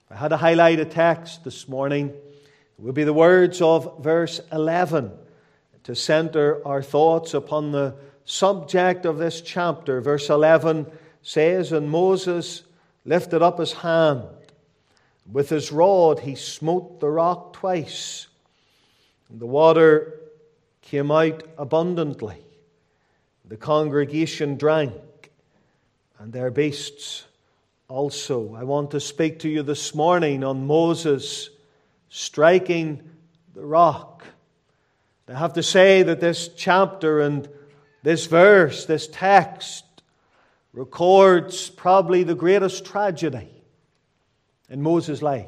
I had to highlight a text this morning. It will be the words of verse 11 to center our thoughts upon the subject of this chapter. Verse 11 says, "And Moses lifted up his hand. With his rod he smote the rock twice. And the water came out abundantly. The congregation drank, and their beasts also." I want to speak to you this morning on Moses striking the rock. I have to say that this chapter and this verse, this text, records probably the greatest tragedy in Moses' life.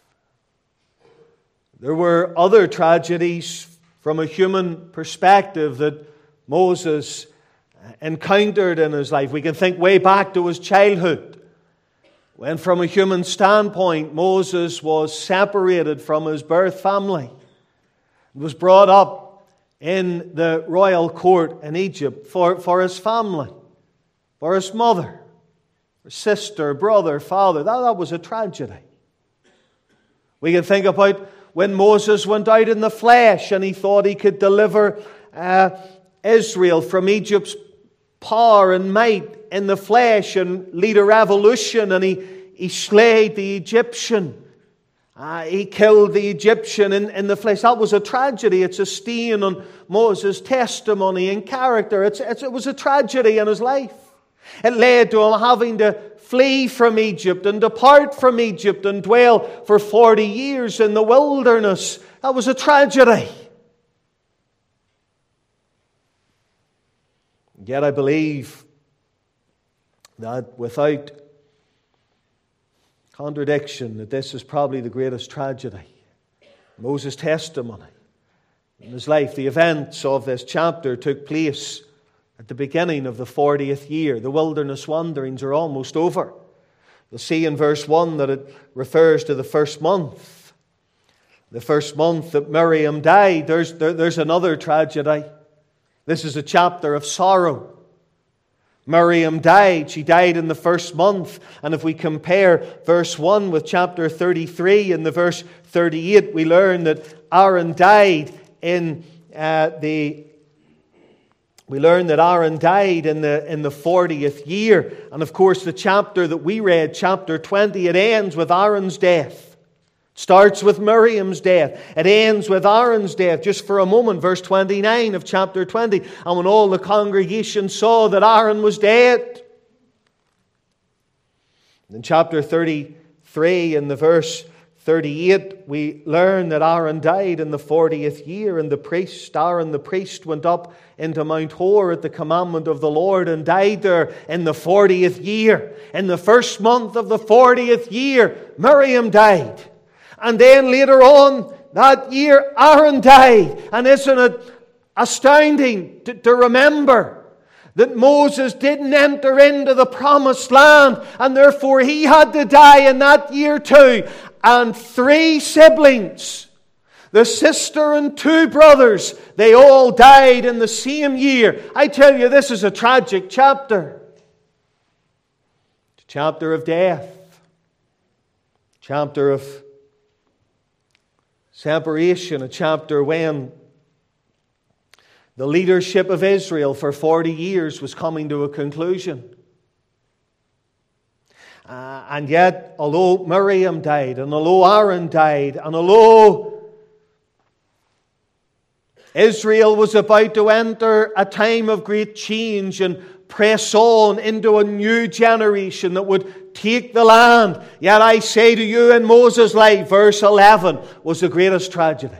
There were other tragedies from a human perspective that Moses encountered in his life. We can think way back to his childhood, when from a human standpoint Moses was separated from his birth family. He was brought up in the royal court in Egypt for his family, for his mother, sister, brother, father. That was a tragedy. We can think about when Moses went out in the flesh and he thought he could deliver Israel from Egypt's power and might in the flesh and lead a revolution, and he slayed the Egyptian. He killed the Egyptian in the flesh. That was a tragedy. It's a stain on Moses' testimony and character. It was a tragedy in his life. It led to him having to flee from Egypt and depart from Egypt and dwell for 40 years in the wilderness. That was a tragedy. Yet I believe that without contradiction, that this is probably the greatest tragedy. Moses' testimony in his life. The events of this chapter took place at the beginning of the 40th year. The wilderness wanderings are almost over. You'll see in verse 1 that it refers to the first month. The first month that Miriam died. There's another tragedy. This is a chapter of sorrow. Miriam died. She died in the first month. And if we compare verse 1 with chapter 33 and the verse 38, we learn that Aaron died in the 40th year. And of course, the chapter that we read, chapter 20, it ends with Aaron's death. Starts with Miriam's death. It ends with Aaron's death. Just for a moment, verse 29 of chapter 20. And when all the congregation saw that Aaron was dead. In chapter 33 and the verse 38, we learn that Aaron died in the 40th year, and Aaron the priest went up into Mount Hor at the commandment of the Lord and died there in the 40th year. In the first month of the 40th year, Miriam died. And then later on that year, Aaron died. And isn't it astounding to remember that Moses didn't enter into the promised land, and therefore he had to die in that year too. And 3 siblings, the sister and 2 brothers, they all died in the same year. I tell you, this is a tragic chapter. It's a chapter of death. A chapter of separation. A chapter when the leadership of Israel for 40 years was coming to a conclusion. And yet, although Miriam died, and although Aaron died, and although Israel was about to enter a time of great change and press on into a new generation that would take the land, yet I say to you, in Moses' life, verse 11 was the greatest tragedy.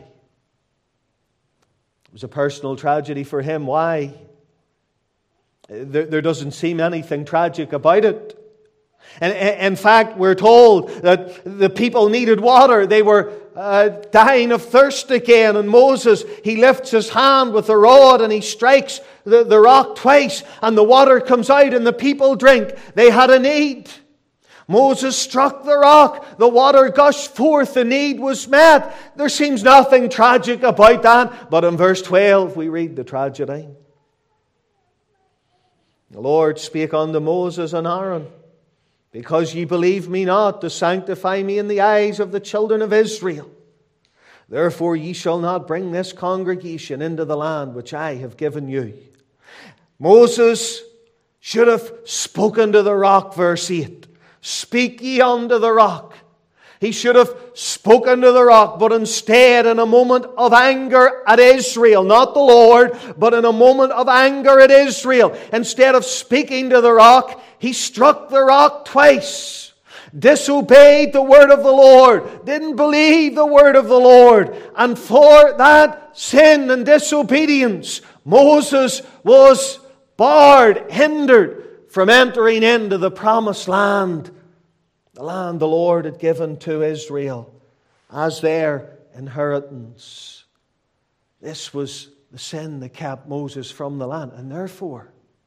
It was a personal tragedy for him. Why? There doesn't seem anything tragic about it. And in fact, we're told that the people needed water. They were dying of thirst again. And Moses, he lifts his hand with the rod and he strikes the rock twice. And the water comes out and the people drink. They had a need. Moses struck the rock. The water gushed forth. The need was met. There seems nothing tragic about that. But in verse 12, we read the tragedy. The Lord spake unto Moses and Aaron, because ye believe me not to sanctify me in the eyes of the children of Israel. Therefore ye shall not bring this congregation into the land which I have given you. Moses should have spoken to the rock, verse 8. Speak ye unto the rock. He should have spoken to the rock, but instead, in a moment of anger at Israel, not the Lord, but in a moment of anger at Israel, instead of speaking to the rock, he struck the rock twice. Disobeyed the word of the Lord, didn't believe the word of the Lord, and for that sin and disobedience, Moses was barred, hindered from entering into the promised land, the land the Lord had given to Israel as their inheritance. This was the sin that kept Moses from the land. And therefore,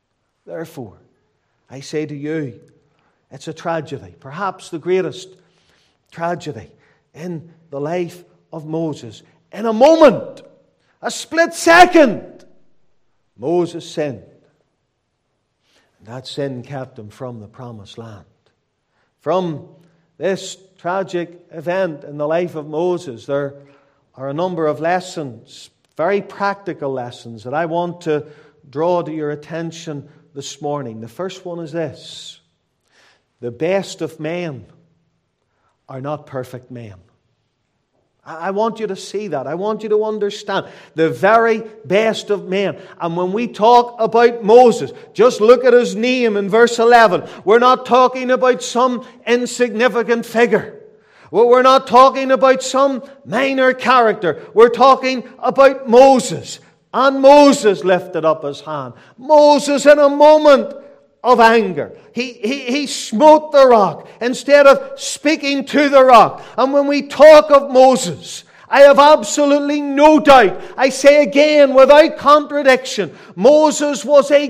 I say to you, it's a tragedy, perhaps the greatest tragedy in the life of Moses. In a moment, a split second, Moses sinned. And that sin kept him from the promised land. From this tragic event in the life of Moses, there are a number of lessons, very practical lessons, that I want to draw to your attention this morning. The first one is this: the best of men are not perfect men. I want you to see that. I want you to understand. The very best of men. And when we talk about Moses, just look at his name in verse 11. We're not talking about some insignificant figure. We're not talking about some minor character. We're talking about Moses. And Moses lifted up his hand. Moses, in a moment of anger, he smote the rock instead of speaking to the rock. And when we talk of Moses, I have absolutely no doubt, I say again without contradiction, Moses was a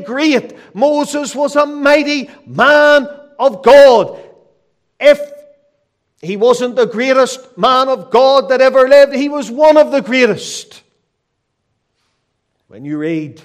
mighty man of God. If he wasn't the greatest man of God that ever lived, he was one of the greatest. When you read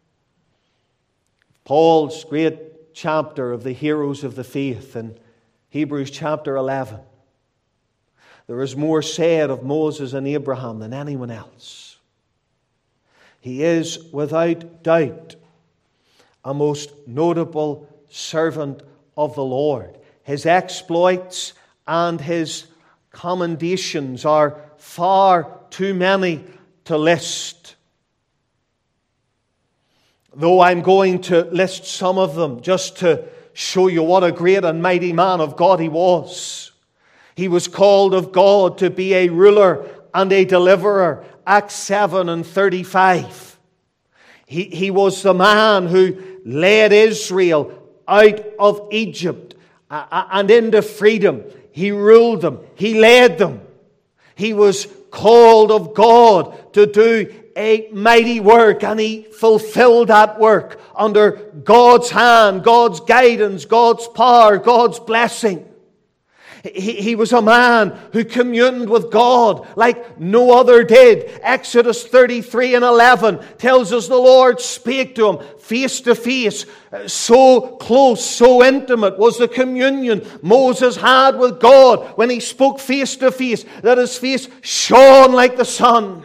Paul's great chapter of the heroes of the faith in Hebrews chapter 11, there is more said of Moses and Abraham than anyone else. He is without doubt a most notable servant of the Lord. His exploits and his commendations are far too many to list. Though I'm going to list some of them just to show you what a great and mighty man of God he was. He was called of God to be a ruler and a deliverer. Acts 7:35. He was the man who led Israel out of Egypt and into freedom. He ruled them. He led them. He was called of God to do a mighty work, and he fulfilled that work under God's hand, God's guidance, God's power, God's blessing. He was a man who communed with God like no other did. Exodus 33:11 tells us the Lord spake to him face to face. So close, so intimate was the communion Moses had with God when he spoke face to face that his face shone like the sun.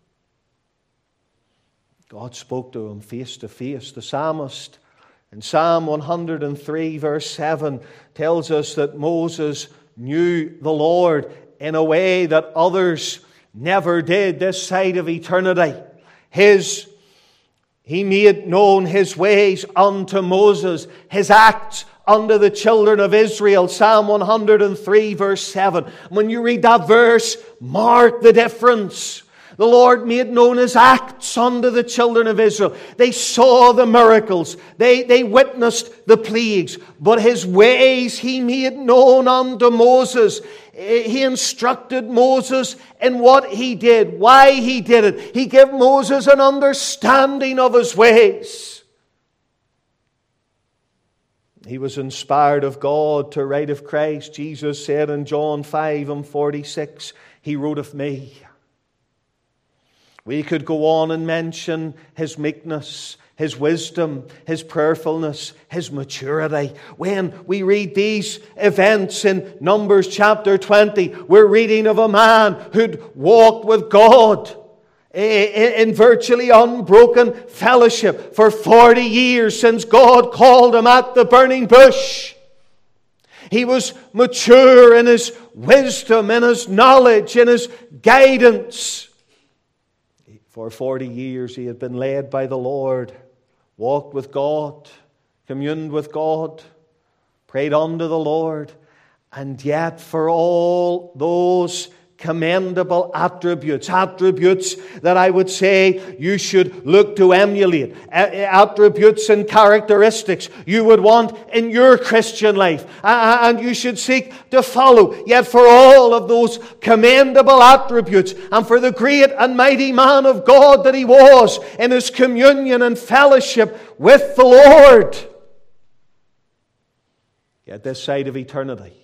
God spoke to him face to face. The psalmist in Psalm 103 verse 7 tells us that Moses knew the Lord in a way that others never did this side of eternity. He made known his ways unto Moses, his acts unto the children of Israel. Psalm 103 verse 7. When you read that verse, mark the difference. The Lord made known his acts unto the children of Israel. They saw the miracles. They witnessed the plagues. But his ways he made known unto Moses. He instructed Moses in what he did, why he did it. He gave Moses an understanding of his ways. He was inspired of God to write of Christ. Jesus said in John 5:46, He wrote of me. We could go on and mention his meekness, His wisdom, His prayerfulness, His maturity. When we read these events in Numbers chapter 20, we're reading of a man who'd walked with God in virtually unbroken fellowship for 40 years since God called him at the burning bush. He was mature in his wisdom, in his knowledge, in his guidance. For 40 years he had been led by the Lord, walked with God, communed with God, prayed unto the Lord, and yet for all those commendable attributes that I would say you should look to emulate, attributes and characteristics you would want in your Christian life, and you should seek to follow. Yet for all of those commendable attributes, and for the great and mighty man of God that he was in his communion and fellowship with the Lord, yet this side of eternity,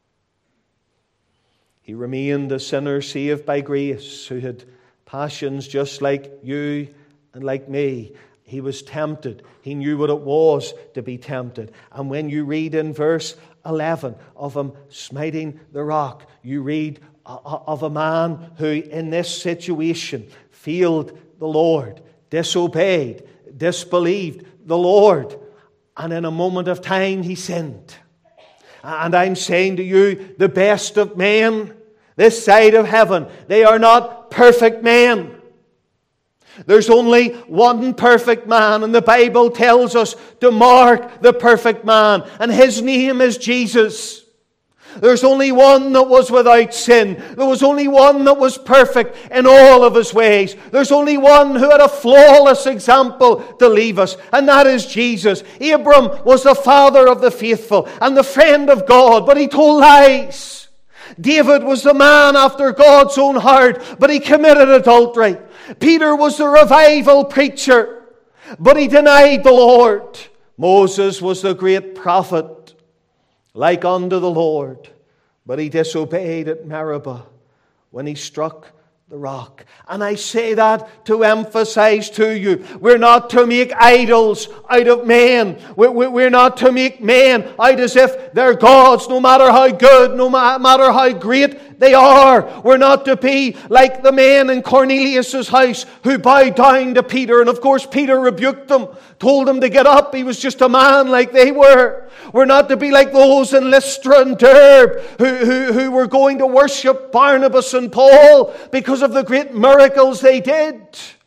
he remained a sinner saved by grace, who had passions just like you and like me. He was tempted. He knew what it was to be tempted. And when you read in verse 11 of him smiting the rock, you read of a man who in this situation failed the Lord, disobeyed, disbelieved the Lord, and in a moment of time he sinned. And I'm saying to you, the best of men, this side of heaven, they are not perfect men. There's only one perfect man, and the Bible tells us to mark the perfect man, and his name is Jesus. There's only one that was without sin. There was only one that was perfect in all of his ways. There's only one who had a flawless example to leave us, and that is Jesus. Abram was the father of the faithful and the friend of God, but he told lies. David was the man after God's own heart, but he committed adultery. Peter was the revival preacher, but he denied the Lord. Moses was the great prophet, like unto the Lord, but he disobeyed at Meribah when he struck the rock. And I say that to emphasize to you, we're not to make idols out of men. We're not to make men out as if they're gods, no matter how good, no matter how great they are. We're not to be like the men in Cornelius' house who bowed down to Peter. And of course Peter rebuked them, told him to get up. He was just a man like they were. We're not to be like those in Lystra and Derbe who were going to worship Barnabas and Paul because of the great miracles they did.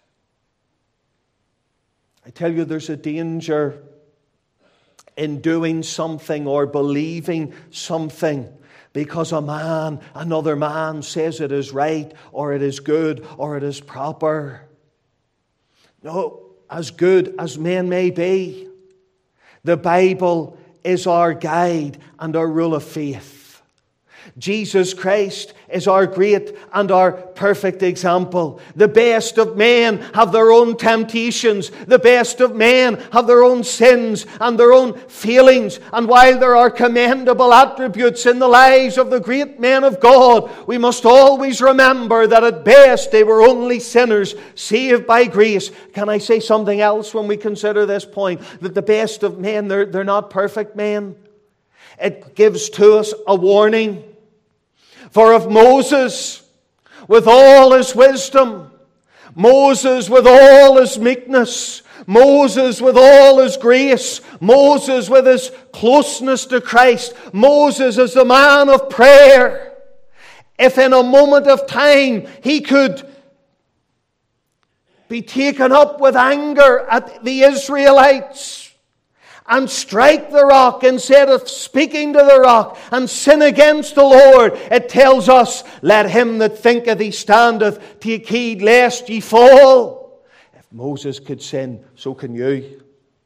I tell you, there's a danger in doing something or believing something because another man says it is right or it is good or it is proper. No, as good as men may be, the Bible is our guide and our rule of faith. Jesus Christ is our great and our perfect example. The best of men have their own temptations. The best of men have their own sins and their own failings. And while there are commendable attributes in the lives of the great men of God, we must always remember that at best they were only sinners saved by grace. Can I say something else when we consider this point? That the best of men, they're not perfect men. It gives to us a warning. For if Moses, with all his wisdom, Moses with all his meekness, Moses with all his grace, Moses with his closeness to Christ, Moses as the man of prayer, if in a moment of time he could be taken up with anger at the Israelites, and strike the rock instead of speaking to the rock and sin against the Lord, it tells us, let him that thinketh he standeth take heed lest ye fall. If Moses could sin, so can you.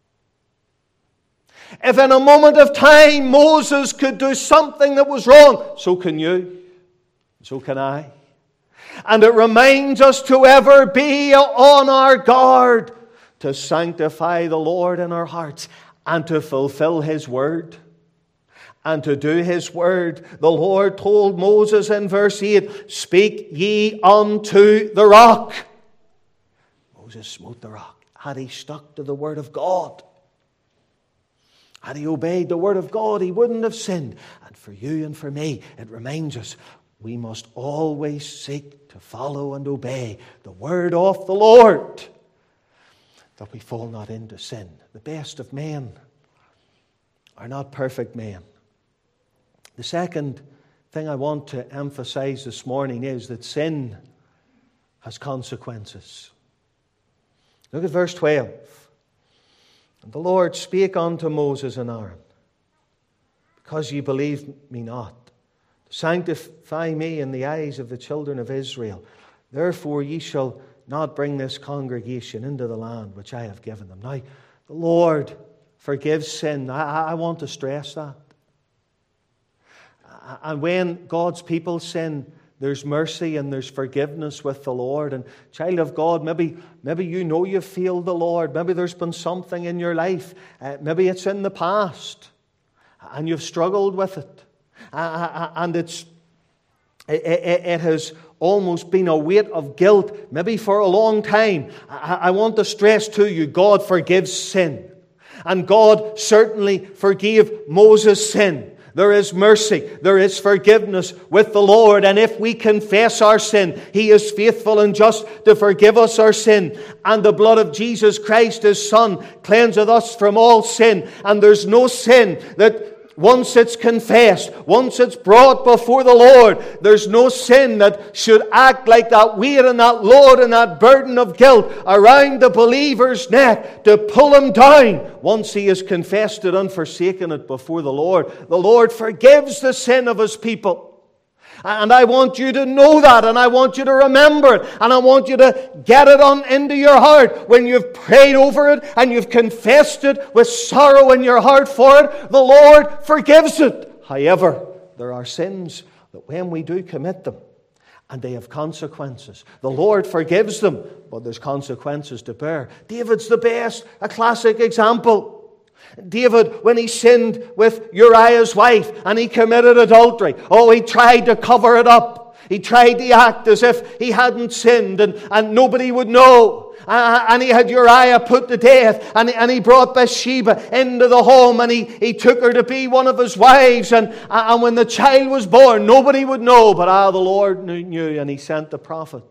If in a moment of time Moses could do something that was wrong, so can you. So can I. And it reminds us to ever be on our guard to sanctify the Lord in our hearts, and to fulfill His word, and to do His word. The Lord told Moses in verse 8, speak ye unto the rock. Moses smote the rock, had he stuck to the Word of God. Had he obeyed the Word of God, he wouldn't have sinned. And for you and for me, it reminds us we must always seek to follow and obey the Word of the Lord, that we fall not into sin. The best of men are not perfect men. The second thing I want to emphasize this morning is that sin has consequences. Look at verse 12. And the Lord spake unto Moses and Aaron, because ye believed me not, to sanctify me in the eyes of the children of Israel. Therefore ye shall not bring this congregation into the land which I have given them. Now, the Lord forgives sin. I want to stress that. And when God's people sin, there's mercy and there's forgiveness with the Lord. And child of God, maybe you know you've failed the Lord. Maybe there's been something in your life. Maybe it's in the past and you've struggled with it. And it has almost been a weight of guilt, maybe for a long time. I want to stress to you, God forgives sin. And God certainly forgave Moses' sin. There is mercy, there is forgiveness with the Lord. And if we confess our sin, He is faithful and just to forgive us our sin. And the blood of Jesus Christ, His Son, cleanseth us from all sin. And there's no sin that once it's confessed, once it's brought before the Lord, there's no sin that should act like that weight and that load and that burden of guilt around the believer's neck to pull him down once he has confessed it and forsaken it before the Lord. The Lord forgives the sin of His people. And I want you to know that, and I want you to remember it, and I want you to get it on into your heart. When you've prayed over it and you've confessed it with sorrow in your heart for it, the Lord forgives it. However, there are sins that when we do commit them, and they have consequences, the Lord forgives them, but there's consequences to bear. David's the best, a classic example. David, when he sinned with Uriah's wife and he committed adultery, he tried to cover it up. He tried to act as if he hadn't sinned and nobody would know. And he had Uriah put to death, and he brought Bathsheba into the home, and he took her to be one of his wives. And when the child was born, nobody would know, but the Lord knew, and He sent the prophet.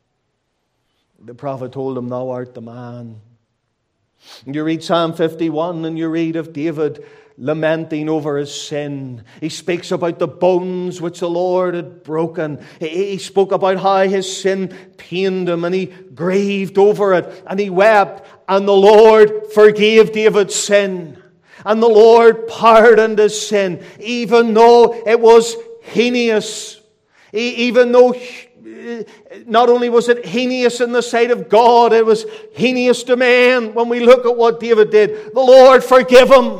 The prophet told him, "Thou art the man." You read Psalm 51 and you read of David lamenting over his sin. He speaks about the bones which the Lord had broken. He spoke about how his sin pained him, and he grieved over it, and he wept. And the Lord forgave David's sin. And the Lord pardoned his sin, even though it was heinous. Even though not only was it heinous in the sight of God, it was heinous to man. When we look at what David did, the Lord forgive him.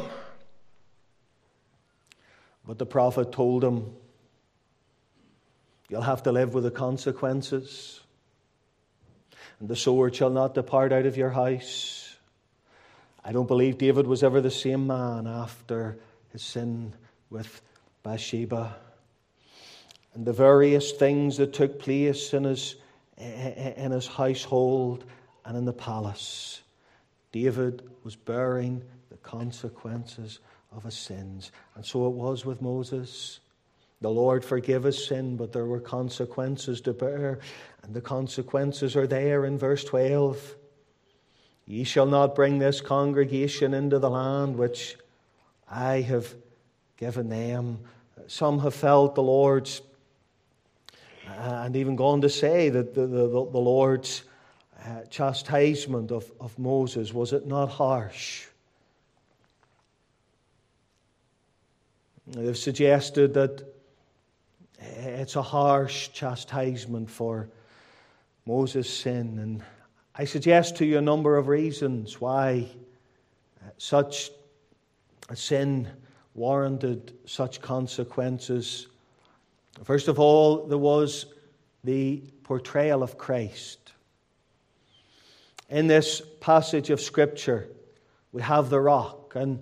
But the prophet told him, you'll have to live with the consequences. And the sword shall not depart out of your house. I don't believe David was ever the same man after his sin with Bathsheba. And the various things that took place in his household and in the palace. David was bearing the consequences of his sins. And so it was with Moses. The Lord forgave his sin, but there were consequences to bear. And the consequences are there in verse 12. Ye shall not bring this congregation into the land which I have given them. Some have felt the Lord's and even gone to say that the Lord's chastisement of Moses, was it not harsh? They've suggested that it's a harsh chastisement for Moses' sin. And I suggest to you a number of reasons why such a sin warranted such consequences. First of all, there was the portrayal of Christ. In this passage of Scripture, we have the rock. And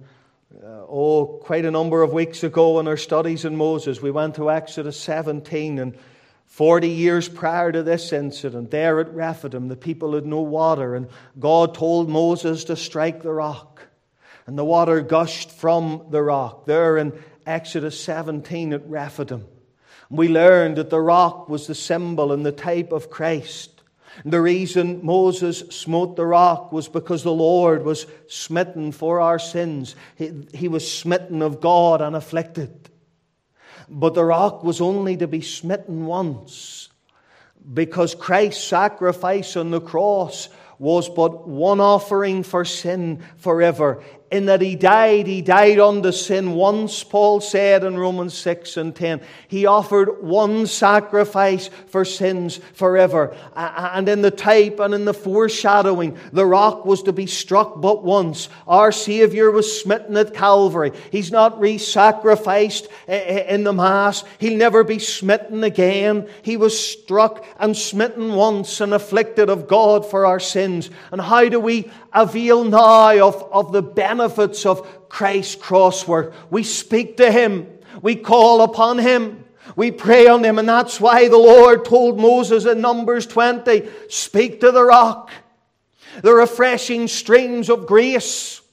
quite a number of weeks ago in our studies in Moses, we went to Exodus 17. And 40 years prior to this incident, there at Rephidim, the people had no water, and God told Moses to strike the rock. And the water gushed from the rock, there in Exodus 17 at Rephidim. We learned that the rock was the symbol and the type of Christ. And the reason Moses smote the rock was because the Lord was smitten for our sins. He was smitten of God and afflicted. But the rock was only to be smitten once, because Christ's sacrifice on the cross was but one offering for sin forever. In that He died unto sin once, Paul said in Romans 6 and 10. He offered one sacrifice for sins forever. And in the type and in the foreshadowing, the rock was to be struck but once. Our Saviour was smitten at Calvary. He's not re-sacrificed in the Mass. He'll never be smitten again. He was struck and smitten once and afflicted of God for our sins. And how do we avail now of the benefits of Christ's cross work? We speak to Him. We call upon Him. We pray on Him. And that's why the Lord told Moses in Numbers 20, speak to the rock. The refreshing streams of grace.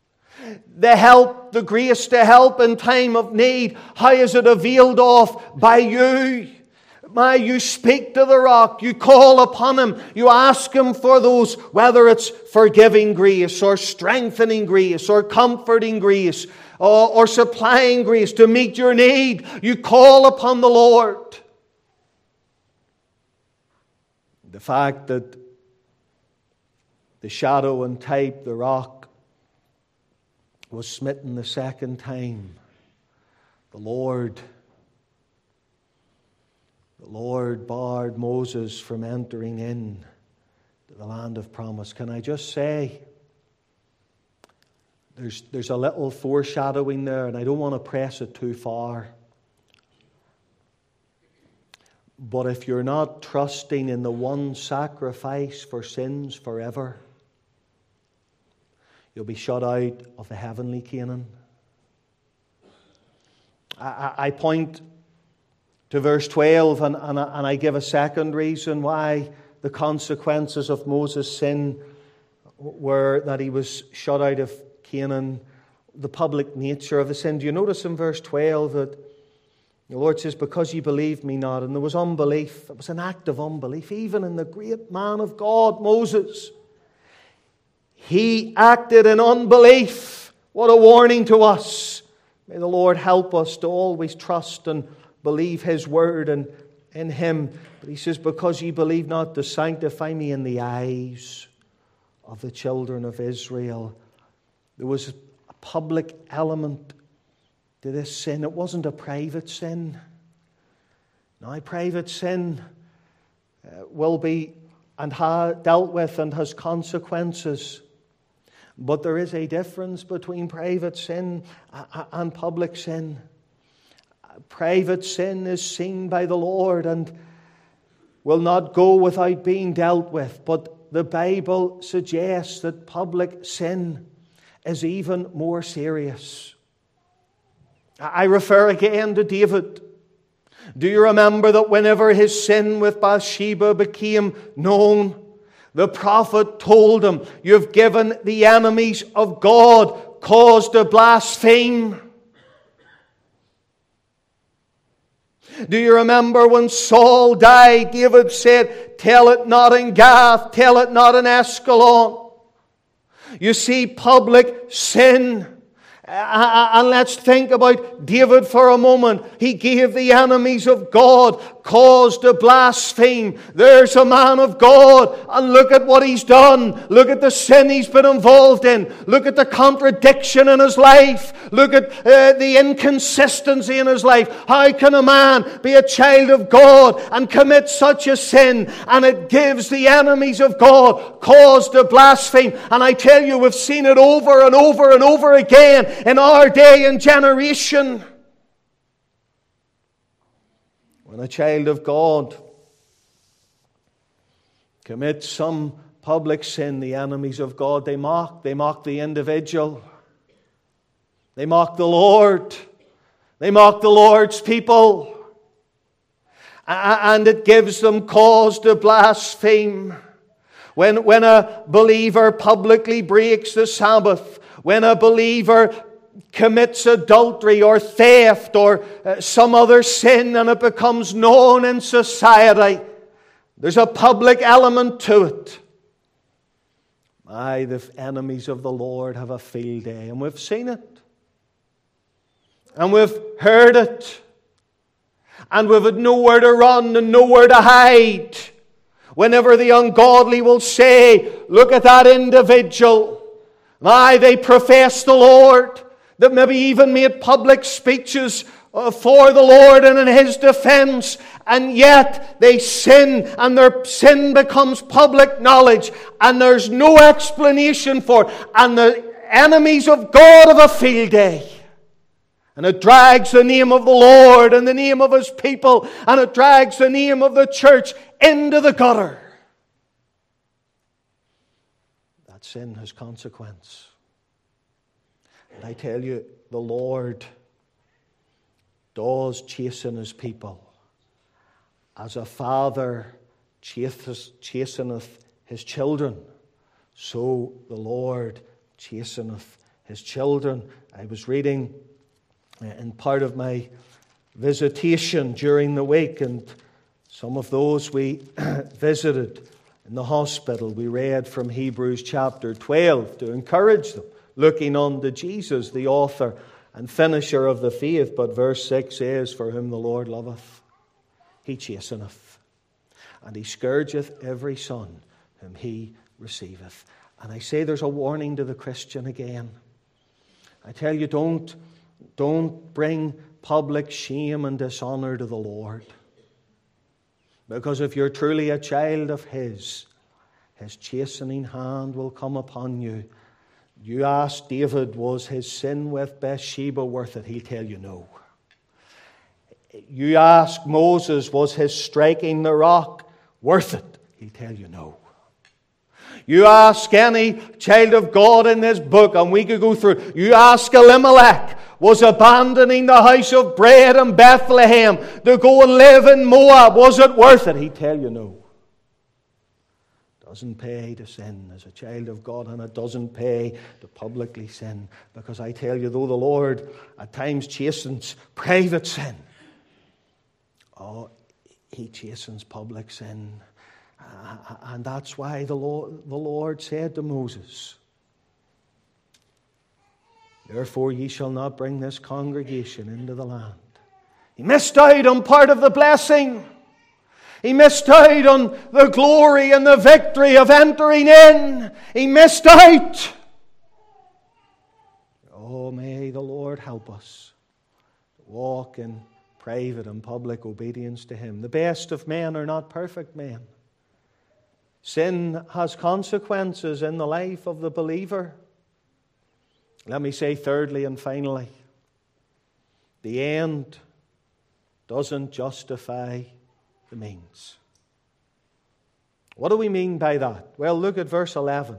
The grace to help in time of need. How is it availed of? By you. You speak to the rock, you call upon Him, you ask Him for those, whether it's forgiving grace, or strengthening grace, or comforting grace, or supplying grace to meet your need. You call upon the Lord. The fact that the shadow and type, the rock, was smitten the second time, the Lord barred Moses from entering in to the land of promise. Can I just say, there's a little foreshadowing there, and I don't want to press it too far. But if you're not trusting in the one sacrifice for sins forever, you'll be shut out of the heavenly Canaan. I point to verse 12, and I give a second reason why the consequences of Moses' sin were that he was shut out of Canaan, the public nature of the sin. Do you notice in verse 12 that the Lord says, because ye believed me not? And there was unbelief. It was an act of unbelief, even in the great man of God, Moses. He acted in unbelief. What a warning to us. May the Lord help us to always trust and believe His word and in Him. But He says, because ye believe not, to sanctify me in the eyes of the children of Israel. There was a public element to this sin. It wasn't a private sin. Now, private sin will be and dealt with and has consequences. But there is a difference between private sin and public sin. Private sin is seen by the Lord and will not go without being dealt with. But the Bible suggests that public sin is even more serious. I refer again to David. Do you remember that whenever his sin with Bathsheba became known, the prophet told him, you've given the enemies of God cause to blaspheme? Do you remember when Saul died, David said, tell it not in Gath, tell it not in Ascalon. You see, public sin. And let's think about David for a moment. He gave the enemies of God cause to blaspheme. There's a man of God, and look at what he's done. Look at the sin he's been involved in. Look at the contradiction in his life. Look at the inconsistency in his life. How can a man be a child of God and commit such a sin? And it gives the enemies of God cause to blaspheme. And I tell you, we've seen it over and over and over again in our day and generation. When a child of God commits some public sin, the enemies of God, they mock the individual. They mock the Lord. They mock the Lord's people. And it gives them cause to blaspheme. When a believer publicly breaks the Sabbath, when a believer commits adultery or theft or some other sin and it becomes known in society, there's a public element to it. The enemies of the Lord have a field day. And we've seen it. And we've heard it. And we've had nowhere to run and nowhere to hide. Whenever the ungodly will say, look at that individual. They profess the Lord. That maybe even made public speeches for the Lord and in His defense. And yet they sin, and their sin becomes public knowledge, and there's no explanation for it. And the enemies of God have a field day. And it drags the name of the Lord and the name of His people, and it drags the name of the church into the gutter. That sin has consequence. And I tell you, the Lord does chasten His people. As a father chasteneth his children, so the Lord chasteneth His children. I was reading in part of my visitation during the week, and some of those we visited in the hospital, we read from Hebrews chapter 12 to encourage them, looking unto Jesus, the author and finisher of the faith. But verse 6 says, for whom the Lord loveth, He chasteneth, and He scourgeth every son whom He receiveth. And I say there's a warning to the Christian again. I tell you, don't bring public shame and dishonor to the Lord. Because if you're truly a child of His chastening hand will come upon you. You ask David, was his sin with Bathsheba worth it? He'll tell you no. You ask Moses, was his striking the rock worth it? He'll tell you no. You ask any child of God in this book, and we could go through. You ask Elimelech, was abandoning the house of bread in Bethlehem to go and live in Moab, was it worth it? He'd tell you no. It doesn't pay to sin as a child of God, and it doesn't pay to publicly sin. Because I tell you, though the Lord at times chastens private sin, He chastens public sin. And that's why the Lord said to Moses, therefore ye shall not bring this congregation into the land. He missed out on part of the blessing. He missed out on the glory and the victory of entering in. He missed out. Oh, may the Lord help us to walk in private and public obedience to Him. The best of men are not perfect men. Sin has consequences in the life of the believer. Let me say thirdly and finally, the end doesn't justify the means. What do we mean by that? Well, look at verse 11.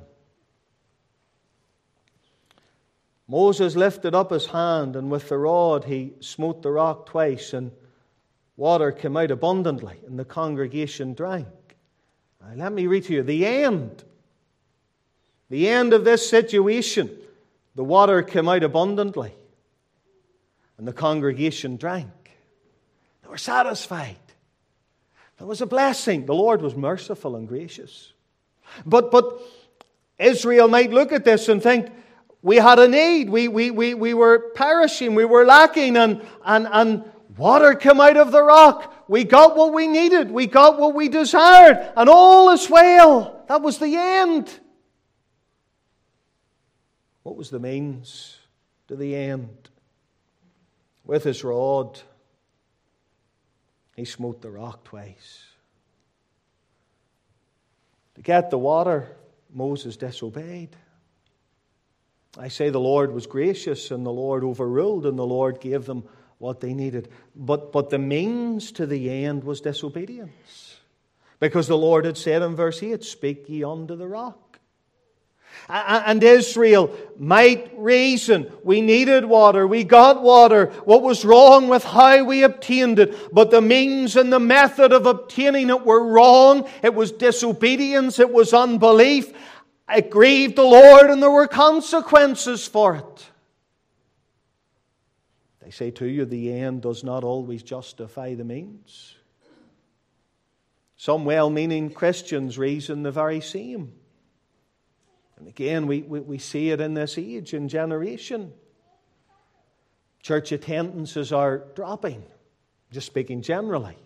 Moses lifted up his hand, and with the rod he smote the rock twice, and water came out abundantly, and the congregation drank. Now, let me read to you the end. The end of this situation. The water came out abundantly, and the congregation drank. They were satisfied. There was a blessing. The Lord was merciful and gracious. But Israel might look at this and think, we had a need. We were perishing. We were lacking, and water came out of the rock. We got what we needed. We got what we desired. And all is well. That was the end. What was the means to the end? With his rod, he smote the rock twice. To get the water, Moses disobeyed. I say the Lord was gracious, and the Lord overruled, and the Lord gave them what they needed. But the means to the end was disobedience. Because the Lord had said in verse 8, speak ye unto the rock. And Israel might reason, we needed water, we got water, what was wrong with how we obtained it? But the means and the method of obtaining it were wrong. It was disobedience, it was unbelief. It grieved the Lord, and there were consequences for it. They say to you, the end does not always justify the means. Some well-meaning Christians reason the very same. And again, we see it in this age and generation. Church attendances are dropping, just speaking generally.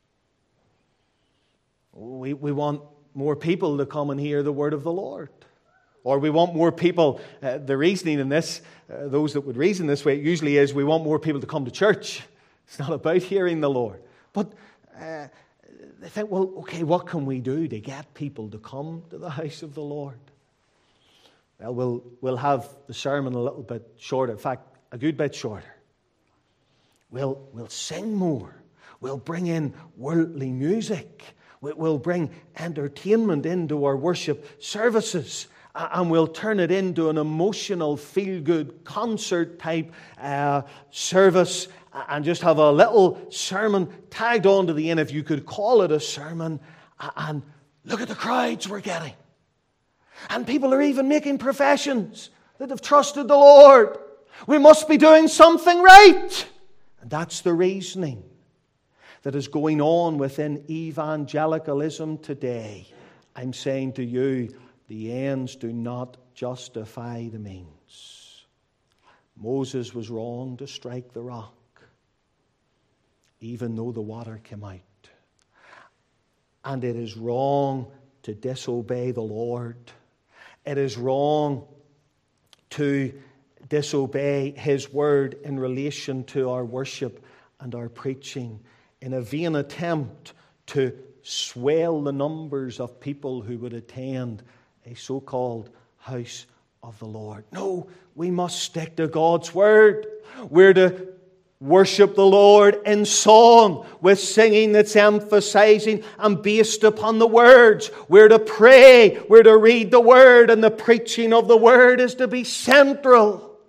We want more people to come and hear the word of the Lord. Or we want more people, the reasoning in this, those that would reason this way, usually is we want more people to come to church. It's not about hearing the Lord. But they think, well, okay, what can we do to get people to come to the house of the Lord? Well, we'll have the sermon a little bit shorter. In fact, a good bit shorter. We'll sing more. We'll bring in worldly music. We'll bring entertainment into our worship services. And we'll turn it into an emotional, feel-good concert type service. And just have a little sermon tagged on to the end, if you could call it a sermon. And look at the crowds we're getting. And people are even making professions that have trusted the Lord. We must be doing something right. And that's the reasoning that is going on within evangelicalism today. I'm saying to you, the ends do not justify the means. Moses was wrong to strike the rock, even though the water came out. And it is wrong to disobey the Lord. It is wrong to disobey His word in relation to our worship and our preaching in a vain attempt to swell the numbers of people who would attend a so-called house of the Lord. No, we must stick to God's word. We're to worship the Lord in song, with singing that's emphasizing and based upon the words. We're to pray, we're to read the word, and the preaching of the word is to be central.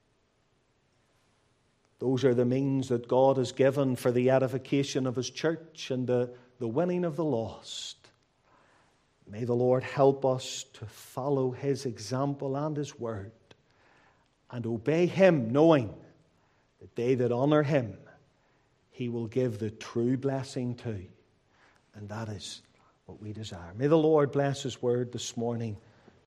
Those are the means that God has given for the edification of His church and the winning of the lost. May the Lord help us to follow His example and His word and obey Him, knowing that they that honor Him, He will give the true blessing to. And that is what we desire. May the Lord bless His word this morning.